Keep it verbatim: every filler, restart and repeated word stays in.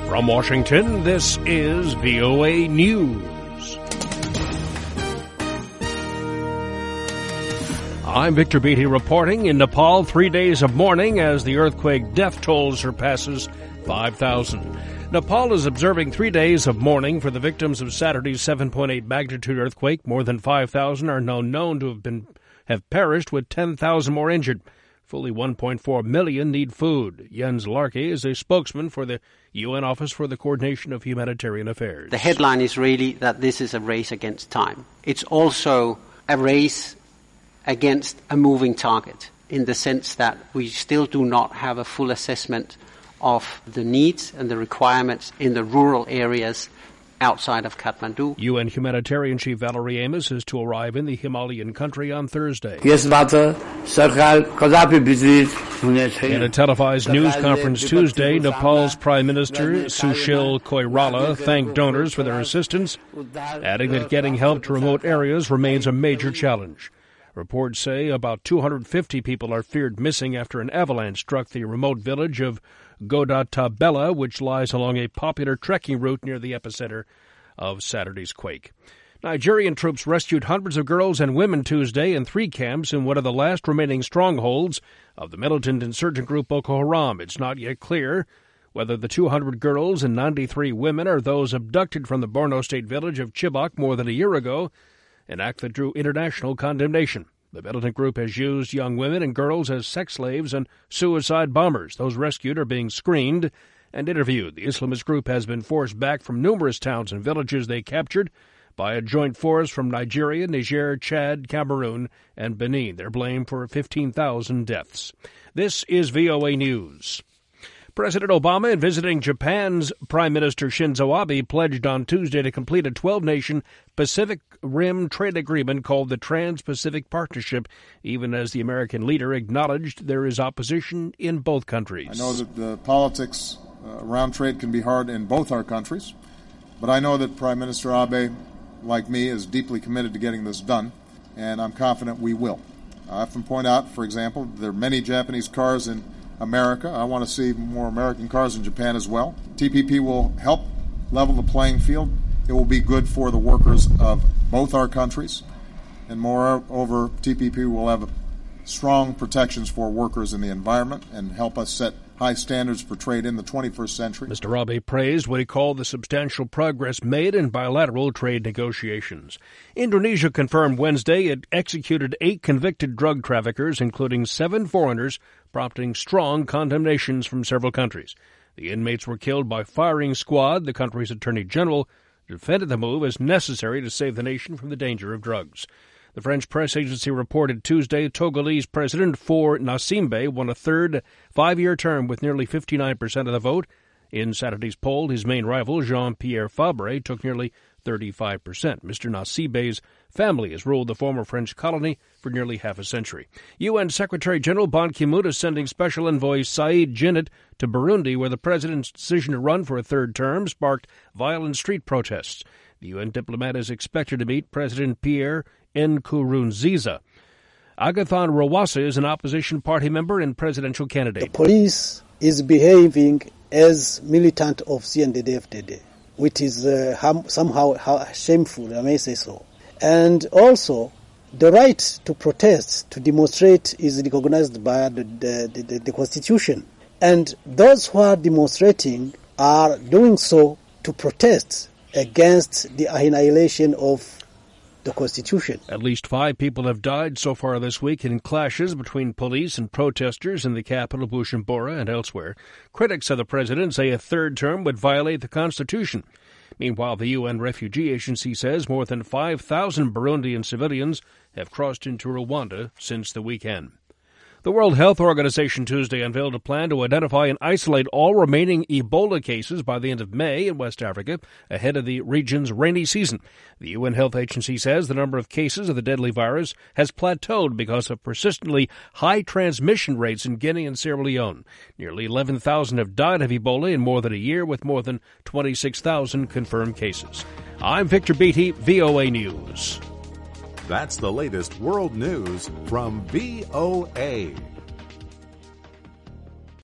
From Washington, this is V O A News. I'm Victor Beatty reporting. In Nepal, three days of mourning as the earthquake death toll surpasses five thousand. Nepal is observing three days of mourning for the victims of Saturday's seven point eight magnitude earthquake. More than five thousand are now known to have been have perished, with ten thousand more injured. Fully one point four million need food. Jens Larke is a spokesman for the U N Office for the Coordination of Humanitarian Affairs. The headline is really that this is a race against time. It's also a race against a moving target, in the sense that we still do not have a full assessment of the needs and the requirements in the rural areas outside of Kathmandu. U N Humanitarian Chief Valerie Amos is to arrive in the Himalayan country on Thursday. In a televised news conference Tuesday, Nepal's Prime Minister Sushil Koirala thanked donors for their assistance, adding that getting help to remote areas remains a major challenge. Reports say about two hundred fifty people are feared missing after an avalanche struck the remote village of Godatabella, which lies along a popular trekking route near the epicenter of Saturday's quake. Nigerian troops rescued hundreds of girls and women Tuesday in three camps in one of the last remaining strongholds of the militant insurgent group Boko Haram. It's not yet clear whether the two hundred girls and ninety-three women are those abducted from the Borno State village of Chibok more than a year ago, an act that drew international condemnation. The militant group has used young women and girls as sex slaves and suicide bombers. Those rescued are being screened and interviewed. The Islamist group has been forced back from numerous towns and villages they captured by a joint force from Nigeria, Niger, Chad, Cameroon, and Benin. They're blamed for fifteen thousand deaths. This is V O A News. President Obama, in visiting Japan's Prime Minister Shinzo Abe, pledged on Tuesday to complete a twelve-nation Pacific Rim trade agreement called the Trans-Pacific Partnership, even as the American leader acknowledged there is opposition in both countries. I know that the politics uh, around trade can be hard in both our countries, but I know that Prime Minister Abe, like me, is deeply committed to getting this done, and I'm confident we will. I often point out, for example, there are many Japanese cars in America. I want to see more American cars in Japan as well. T P P will help level the playing field. It will be good for the workers of both our countries. And moreover, T P P will have strong protections for workers in the environment and help us set high standards for trade in the twenty-first century. Mister Abe praised what he called the substantial progress made in bilateral trade negotiations. Indonesia confirmed Wednesday it executed eight convicted drug traffickers, including seven foreigners, prompting strong condemnations from several countries. The inmates were killed by firing squad. The country's attorney general defended the move as necessary to save the nation from the danger of drugs. The French press agency reported Tuesday Togolese President Faure Gnassingbe won a third five-year term with nearly fifty-nine percent of the vote. In Saturday's poll, his main rival, Jean-Pierre Fabre, took nearly thirty-five percent. Mister Gnassingbe's family has ruled the former French colony for nearly half a century. U N Secretary-General Ban Ki-moon is sending Special Envoy Said Djinnit to Burundi, where the president's decision to run for a third term sparked violent street protests. The U N diplomat is expected to meet President Pierre Nkurunziza. Agathon Rwasa is an opposition party member and presidential candidate. The police is behaving as militant of C N D D F D D, which is uh, ham- somehow ha- shameful, I may say so. And also, the right to protest, to demonstrate, is recognized by the, the, the, the Constitution. And those who are demonstrating are doing so to protest against the annihilation of the Constitution. At least five people have died so far this week in clashes between police and protesters in the capital, Bujumbura, and elsewhere. Critics of the president say a third term would violate the Constitution. Meanwhile, the U N Refugee Agency says more than five thousand Burundian civilians have crossed into Rwanda since the weekend. The World Health Organization Tuesday unveiled a plan to identify and isolate all remaining Ebola cases by the end of May in West Africa, ahead of the region's rainy season. The U N Health Agency says the number of cases of the deadly virus has plateaued because of persistently high transmission rates in Guinea and Sierra Leone. Nearly eleven thousand have died of Ebola in more than a year, with more than twenty-six thousand confirmed cases. I'm Victor Beatty, V O A News. That's the latest world news from V O A.